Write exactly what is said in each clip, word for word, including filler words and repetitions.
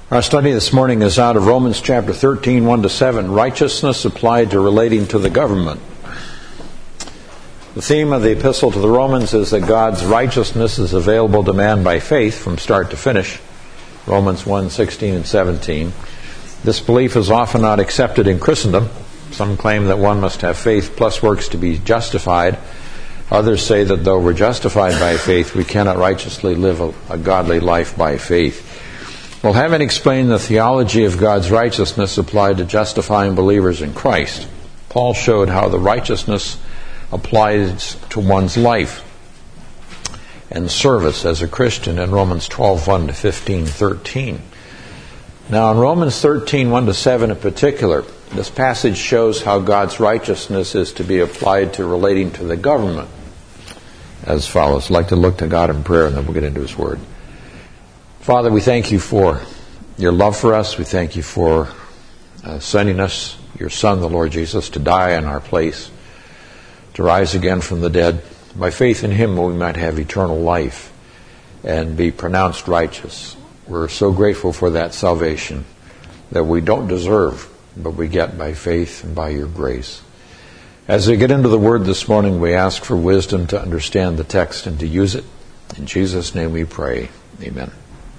Our study this morning is out of Romans chapter thirteen, one to seven, righteousness applied to relating to the government. The theme of the epistle to the Romans is that God's righteousness is available to man by faith from start to finish. Romans one, sixteen and seventeen. This belief is often not accepted in Christendom. Some claim that one must have faith plus works to be justified. Others say that though we're justified by faith, we cannot righteously live a, a godly life by faith. Well, having explained the theology of God's righteousness applied to justifying believers in Christ, Paul showed how the righteousness applies to one's life and service as a Christian in Romans twelve, one to fifteen, thirteen. Now, in Romans thirteen, one to seven in particular, this passage shows how God's righteousness is to be applied to relating to the government as follows. I'd like to look to God in prayer, and then we'll get into His Word. Father, we thank you for your love for us. We thank you for uh, sending us, your Son, the Lord Jesus, to die in our place, to rise again from the dead. By faith in Him, we might have eternal life and be pronounced righteous. We're so grateful for that salvation that we don't deserve, but we get by faith and by your grace. As we get into the Word this morning, we ask for wisdom to understand the text and to use it. In Jesus' name we pray. Amen.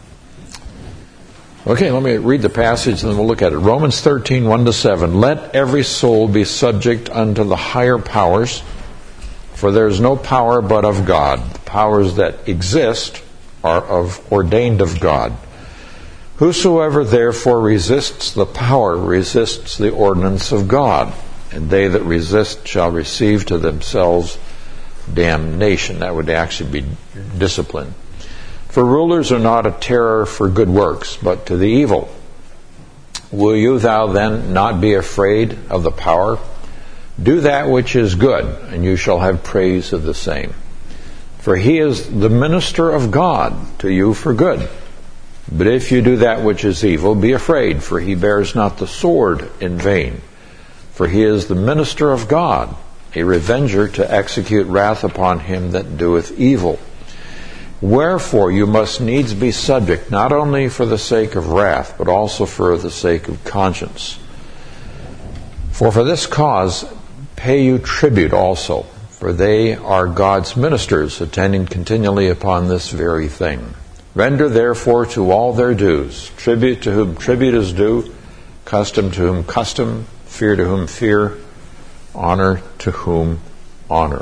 Okay, let me read the passage and then we'll look at it. Romans thirteen, one to seven. Let every soul be subject unto the higher powers, for there is no power but of God. The powers that exist are of ordained of God. Whosoever therefore resists the power resists the ordinance of God, and they that resist shall receive to themselves damnation. That would actually be discipline. For rulers are not a terror for good works, but to the evil. Will you thou then not be afraid of the power? Do that which is good, and you shall have praise of the same. For he is the minister of God to you for good. But if you do that which is evil, be afraid, for he bears not the sword in vain. For he is the minister of God, a revenger to execute wrath upon him that doeth evil. Wherefore you must needs be subject, not only for the sake of wrath, but also for the sake of conscience. For for this cause pay you tribute also, for they are God's ministers, attending continually upon this very thing. Render therefore to all their dues, tribute to whom tribute is due, custom to whom custom, fear to whom fear, honor to whom honor.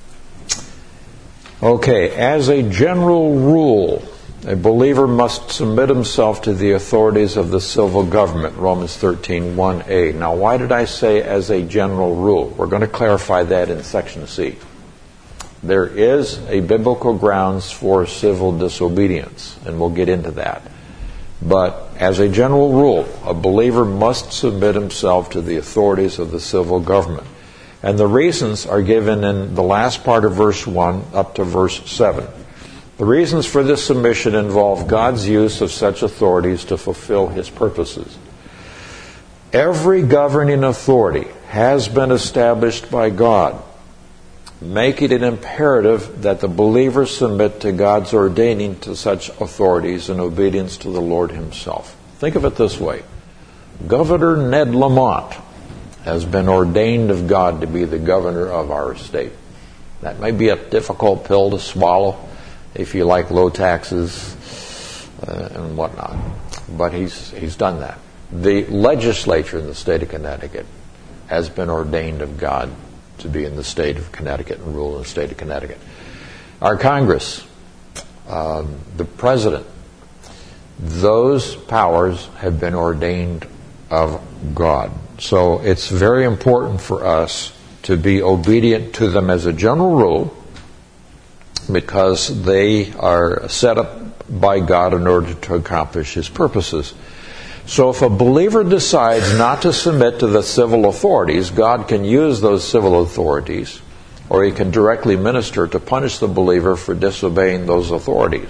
Okay, as a general rule, a believer must submit himself to the authorities of the civil government, Romans thirteen, one a. Now, why did I say as a general rule? We're going to clarify that in section C. There is a biblical grounds for civil disobedience, and we'll get into that. But as a general rule, a believer must submit himself to the authorities of the civil government. And the reasons are given in the last part of verse one up to verse seven. The reasons for this submission involve God's use of such authorities to fulfill His purposes. Every governing authority has been established by God, making it imperative that the believer submit to God's ordaining to such authorities in obedience to the Lord Himself. Think of it this way. Governor Ned Lamont has been ordained of God to be the governor of our state. That may be a difficult pill to swallow if you like low taxes uh, and whatnot. But he's he's done that. The legislature in the state of Connecticut has been ordained of God to be in the state of Connecticut and rule in the state of Connecticut. Our Congress, um, the president, those powers have been ordained of God. So it's very important for us to be obedient to them as a general rule, because they are set up by God in order to accomplish His purposes. So if a believer decides not to submit to the civil authorities, God can use those civil authorities, or He can directly minister to punish the believer for disobeying those authorities.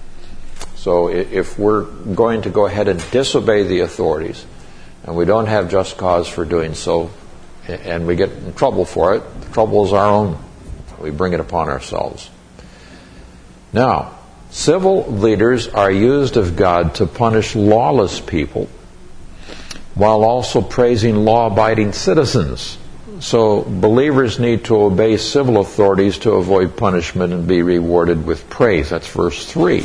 So if we're going to go ahead and disobey the authorities, and we don't have just cause for doing so, and we get in trouble for it, the trouble is our own. We bring it upon ourselves. Now, Civil leaders are used of God to punish lawless people while also praising law-abiding citizens. So believers need to obey civil authorities to avoid punishment and be rewarded with praise. That's verse three.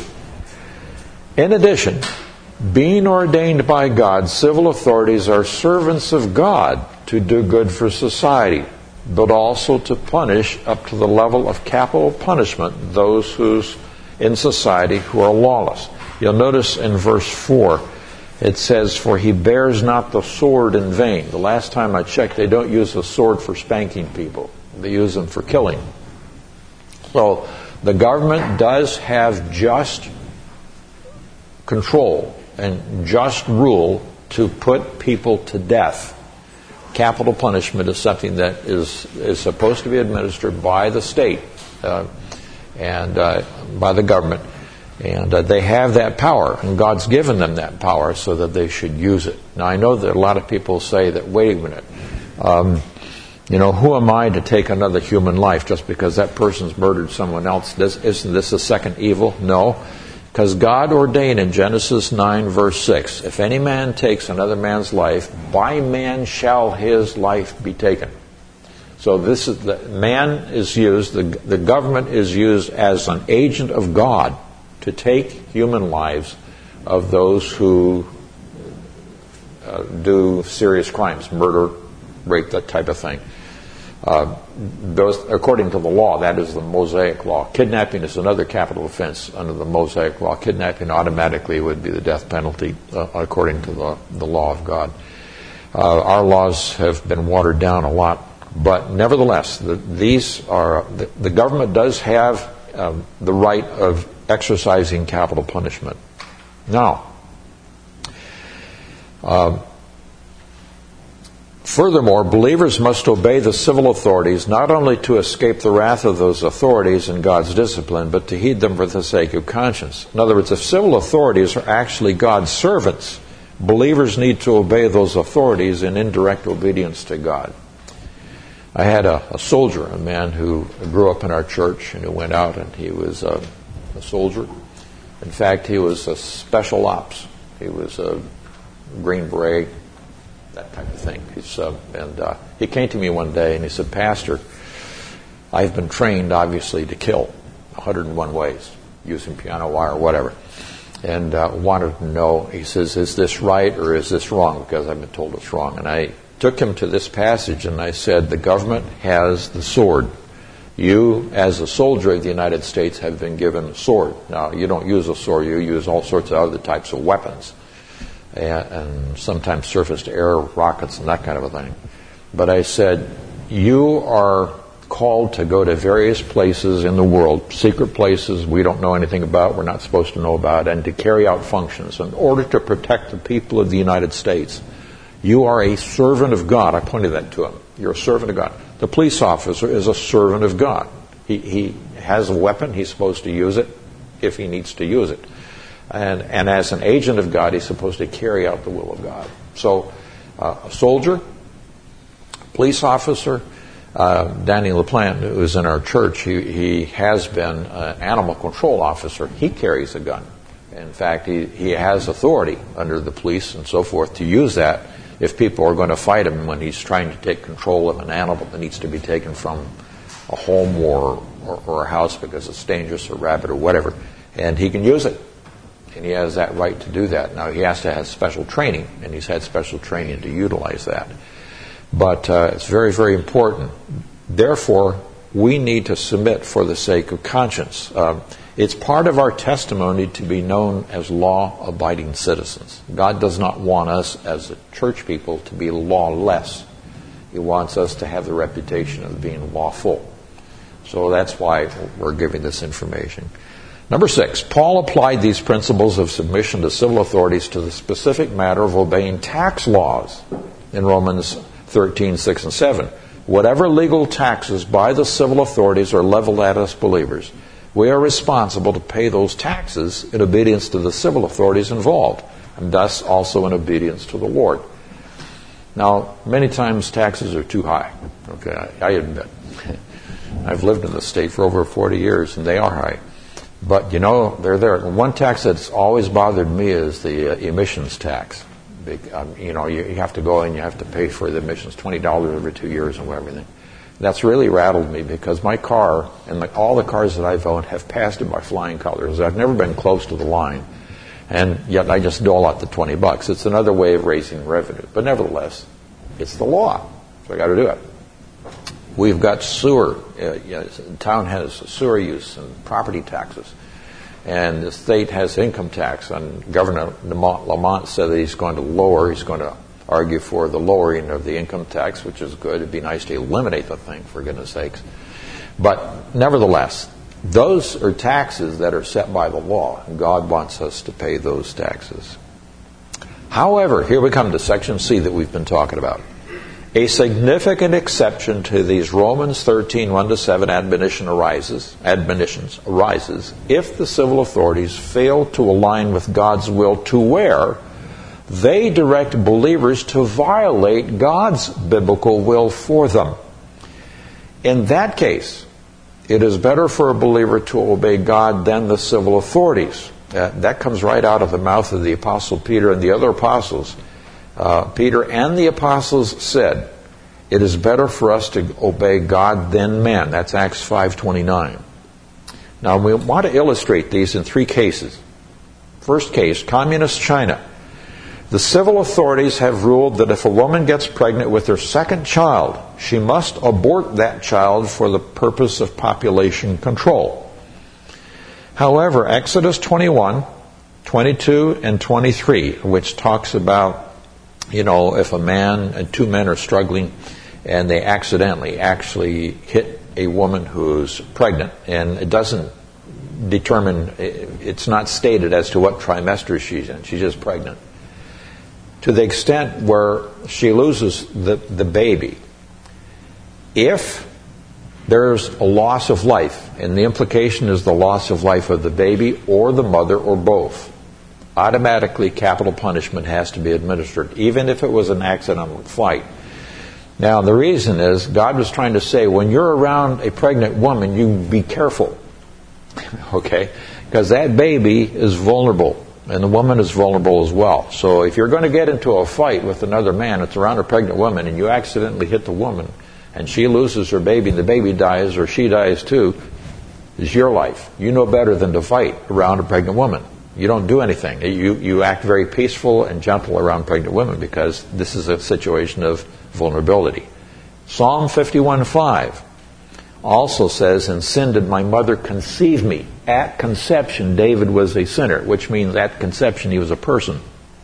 In addition, being ordained by God, civil authorities are servants of God to do good for society, but also to punish up to the level of capital punishment those who's in society who are lawless. You'll notice in verse four, it says, "For he bears not the sword in vain." The last time I checked, they don't use the sword for spanking people. They use them for killing. So the government does have just control and just rule to put people to death. Capital punishment is something that is, is supposed to be administered by the state uh, and uh, by the government. And uh, they have that power, and God's given them that power so that they should use it. Now, I know that a lot of people say that, wait a minute, um, you know, who am I to take another human life just because that person's murdered someone else? This, isn't this a second evil? No, because God ordained in Genesis nine, verse six, "If any man takes another man's life, by man shall his life be taken." So this is the man is used, the, the government is used as an agent of God to take human lives of those who uh, do serious crimes, murder, rape, that type of thing. Uh, those, according to the law, that is the Mosaic law. Kidnapping is another capital offense under the Mosaic law. Kidnapping automatically would be the death penalty uh, according to the, the law of God. Uh, our laws have been watered down a lot, but nevertheless, the, these are the, the government does have um, the right of exercising capital punishment. Now, uh, furthermore, believers must obey the civil authorities not only to escape the wrath of those authorities and God's discipline, but to heed them for the sake of conscience. In other words, if civil authorities are actually God's servants, believers need to obey those authorities in indirect obedience to God. I had a, a soldier, a man who grew up in our church and who went out and he was a, a soldier. In fact, he was a special ops. He was a Green Beret, that type of thing. He's, uh, and uh, he came to me one day and he said, "Pastor, I've been trained, obviously, to kill one hundred one ways, using piano wire or whatever. And uh, wanted to know," he says, "is this right or is this wrong? Because I've been told it's wrong." And I took him to this passage and I said, the government has the sword. You, as a soldier of the United States, have been given a sword. Now, you don't use a sword, you use all sorts of other types of weapons. And, and sometimes surface-to-air rockets and that kind of a thing. But I said, you are called to go to various places in the world, secret places we don't know anything about, we're not supposed to know about, and to carry out functions in order to protect the people of the United States. You are a servant of God. I pointed that to him. You're a servant of God. The police officer is a servant of God. He, he has a weapon. He's supposed to use it if he needs to use it. And, and as an agent of God, he's supposed to carry out the will of God. So uh, a soldier, police officer, uh, Danny LaPlante, who is in our church, he, he has been an animal control officer. He carries a gun. In fact, he, he has authority under the police and so forth to use that if people are going to fight him when he's trying to take control of an animal that needs to be taken from a home or, or, or a house because it's dangerous, a rabbit or whatever. And he can use it. And he has that right to do that. Now, he has to have special training, and he's had special training to utilize that. But uh, it's very, very important. Therefore, we need to submit for the sake of conscience. Uh, it's part of our testimony to be known as law-abiding citizens. God does not want us as a church people to be lawless. He wants us to have the reputation of being lawful. So that's why we're giving this information. Number six, Paul applied these principles of submission to civil authorities to the specific matter of obeying tax laws in Romans thirteen, six and seven. Whatever legal taxes by the civil authorities are leveled at us believers, we are responsible to pay those taxes in obedience to the civil authorities involved, and thus also in obedience to the Lord. Now, many times taxes are too high. Okay, I, I admit. I've lived in the state for over forty years, and they are high. But, you know, they're there. One tax that's always bothered me is the uh, emissions tax. Big, um, you know, you, you have to go and you have to pay for the emissions, twenty dollars every two years and everything. That's really rattled me because my car and the, all the cars that I've owned have passed it by flying colors. I've never been close to the line. And yet I just dole out the twenty bucks. It's another way of raising revenue. But nevertheless, it's the law. So I got to do it. We've got sewer. Uh, you know, the town has sewer use and property taxes. And the state has income tax. And Governor Lamont said that he's going to lower, he's going to argue for the lowering of the income tax, which is good. It'd be nice to eliminate the thing, for goodness sakes. But nevertheless, those are taxes that are set by the law, and God wants us to pay those taxes. However, here we come to section C that we've been talking about. A significant exception to these Romans thirteen, one to seven admonition arises, admonitions arises if the civil authorities fail to align with God's will to where they direct believers to violate God's biblical will for them. In that case, it is better for a believer to obey God than the civil authorities. Uh, that comes right out of the mouth of the Apostle Peter and the other apostles. Uh, Peter and the apostles said, it is better for us to obey God than man. That's Acts five twenty-nine. Now, we want to illustrate these in three cases. First case, Communist China. The civil authorities have ruled that if a woman gets pregnant with her second child, she must abort that child for the purpose of population control. However, Exodus twenty-one, twenty-two, and twenty-three, which talks about, you know, if a man and two men are struggling and they accidentally actually hit a woman who's pregnant, and it doesn't determine, it's not stated as to what trimester she's in, she's just pregnant. To the extent where she loses the, the baby, if there's a loss of life, and the implication is the loss of life of the baby or the mother or both, automatically capital punishment has to be administered, even if it was an accidental flight. Now, the reason is God was trying to say, when you're around a pregnant woman, you be careful, okay? Because that baby is vulnerable. And the woman is vulnerable as well. So if you're going to get into a fight with another man, it's around a pregnant woman, and you accidentally hit the woman, and she loses her baby, and the baby dies, or she dies too, it's your life. You know better than to fight around a pregnant woman. You don't do anything. You, you act very peaceful and gentle around pregnant women because this is a situation of vulnerability. Psalm fifty-one five also says, in sin did my mother conceive me. At conception, David was a sinner, which means at conception he was a person.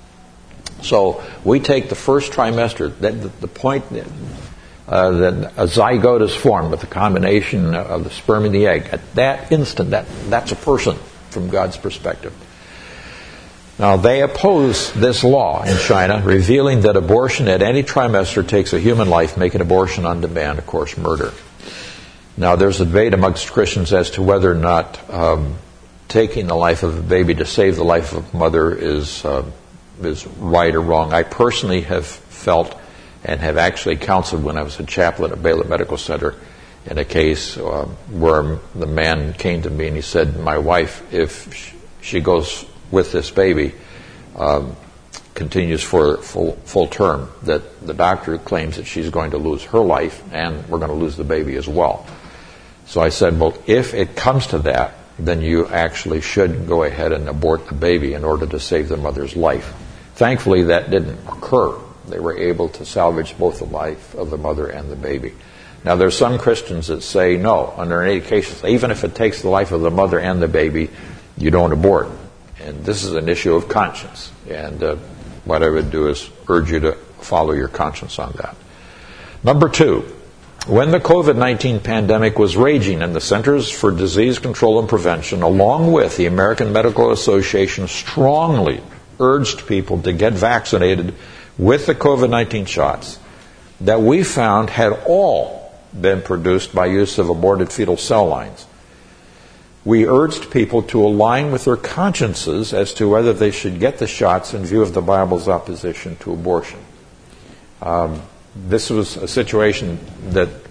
So we take the first trimester, that the, the point uh, that a zygote is formed with the combination of the sperm and the egg. At that instant, that that's a person from God's perspective. Now, they oppose this law in China, revealing that abortion at any trimester takes a human life, making abortion on demand, of course, murder. Now, there's a debate amongst Christians as to whether or not um, taking the life of a baby to save the life of a mother is uh, is right or wrong. I personally have felt and have actually counseled when I was a chaplain at Baylor Medical Center in a case uh, where the man came to me and he said, my wife, if she goes with this baby, um, continues for full, full term, that the doctor claims that she's going to lose her life and we're going to lose the baby as well. So I said, well, if it comes to that, then you actually should go ahead and abort the baby in order to save the mother's life. Thankfully, that didn't occur. They were able to salvage both the life of the mother and the baby. Now, there's some Christians that say, no, under any cases, even if it takes the life of the mother and the baby, you don't abort. And this is an issue of conscience. And uh, what I would do is urge you to follow your conscience on that. Number two, when the covid nineteen pandemic was raging and the Centers for Disease Control and Prevention, along with the American Medical Association, strongly urged people to get vaccinated with the covid nineteen shots that we found had all been produced by use of aborted fetal cell lines, we urged people to align with their consciences as to whether they should get the shots in view of the Bible's opposition to abortion. Um, this was a situation that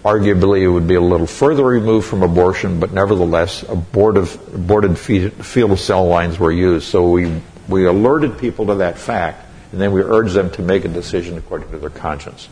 arguably it would be a little further removed from abortion, but nevertheless, abortive, aborted fetal cell lines were used. So we, we alerted people to that fact, and then we urged them to make a decision according to their conscience.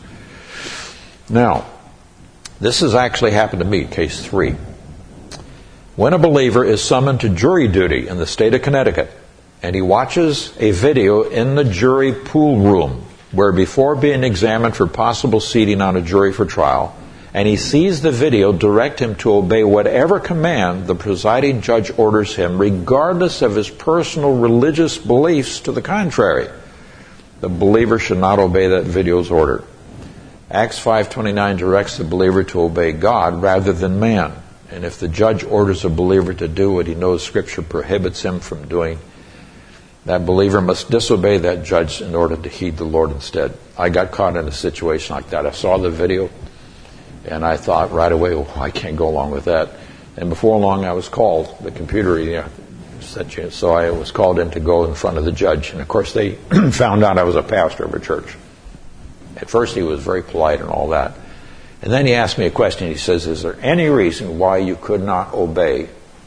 Now, this has actually happened to me, case three. When a believer is summoned to jury duty in the state of Connecticut, and he watches a video in the jury pool room, where before being examined for possible seating on a jury for trial, and he sees the video direct him to obey whatever command the presiding judge orders him, regardless of his personal religious beliefs to the contrary, the believer should not obey that video's order. Acts five twenty-nine directs the believer to obey God rather than man. And if the judge orders a believer to do what he knows Scripture prohibits him from doing, that believer must disobey that judge in order to heed the Lord instead. I got caught in a situation like that. I saw the video, and I thought right away, oh, I can't go along with that. And before long, I was called. The computer, you know, set you, so I was called in to go in front of the judge. And of course, they found out I was a pastor of a church. At first, he was very polite and all that. And then he asked me a question. He says, is there any reason why you could not obey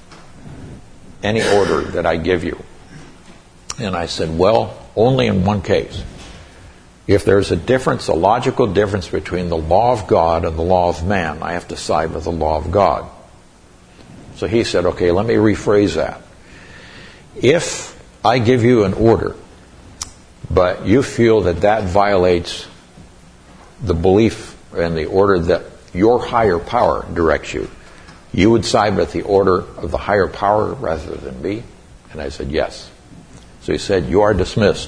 any order that I give you? And I said, well, only in one case. If there's a difference, a logical difference between the law of God and the law of man, I have to side with the law of God. So he said, okay, let me rephrase that. If I give you an order, but you feel that that violates the belief and the order that your higher power directs you, you would side with the order of the higher power rather than me? And I said, yes. So he said, you are dismissed.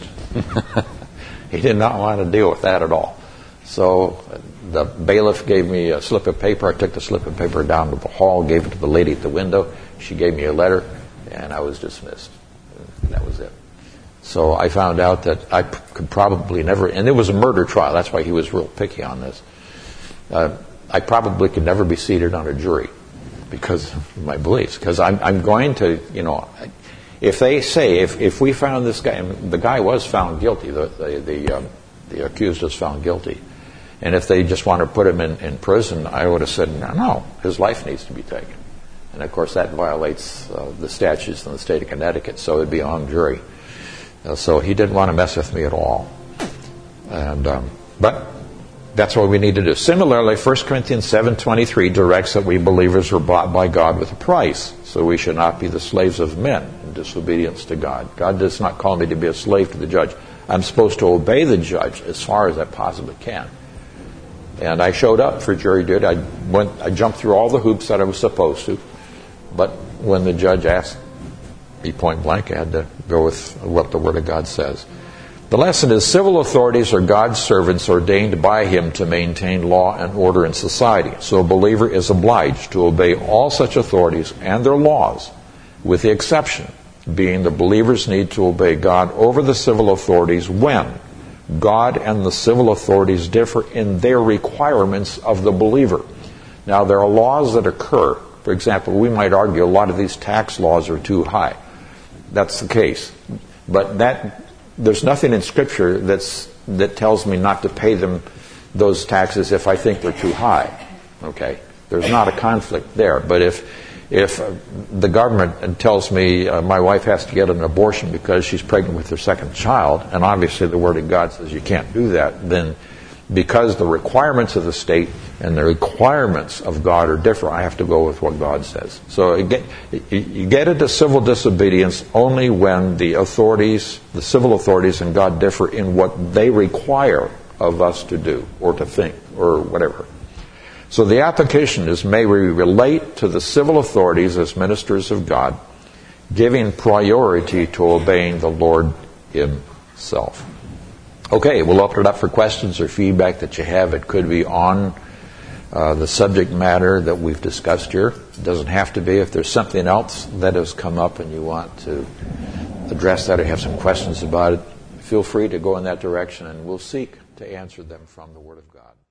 He did not want to deal with that at all. So the bailiff gave me a slip of paper. I took the slip of paper down to the hall, gave it to the lady at the window. She gave me a letter, and I was dismissed. And that was it. So I found out that I p- could probably never, and it was a murder trial. That's why he was real picky on this. Uh, I probably could never be seated on a jury because of my beliefs. Because I'm, I'm going to, you know, if they say, if, if we found this guy, and the guy was found guilty, the the the, um, the accused was found guilty, and if they just want to put him in, in prison, I would have said, no, no, his life needs to be taken. And of course that violates uh, the statutes in the state of Connecticut, so it would be a hung jury. Uh, so he didn't want to mess with me at all. And um, but that's what we need to do. Similarly, First Corinthians seven twenty-three directs that we believers are bought by God with a price. So we should not be the slaves of men in disobedience to God. God does not call me to be a slave to the judge. I'm supposed to obey the judge as far as I possibly can. And I showed up for jury duty. I went. I jumped through all the hoops that I was supposed to. But when the judge asked me point blank, I had to go with what the Word of God says. The lesson is civil authorities are God's servants ordained by Him to maintain law and order in society. So a believer is obliged to obey all such authorities and their laws, with the exception being the believers need to obey God over the civil authorities when God and the civil authorities differ in their requirements of the believer. Now, there are laws that occur. For example, we might argue a lot of these tax laws are too high. That's the case. But that there's nothing in Scripture that's that tells me not to pay them those taxes if I think they're too high. Okay? There's not a conflict there. But if if the government tells me uh, my wife has to get an abortion because she's pregnant with her second child, and obviously the Word of God says you can't do that, then because the requirements of the state and the requirements of God are different, I have to go with what God says. So it get, you get into civil disobedience only when the authorities, the civil authorities and God differ in what they require of us to do or to think or whatever. So the application is, may we relate to the civil authorities as ministers of God, giving priority to obeying the Lord Himself. Okay, we'll open it up for questions or feedback that you have. It could be on uh, the subject matter that we've discussed here. It doesn't have to be. If there's something else that has come up and you want to address that or have some questions about it, feel free to go in that direction, and we'll seek to answer them from the Word of God.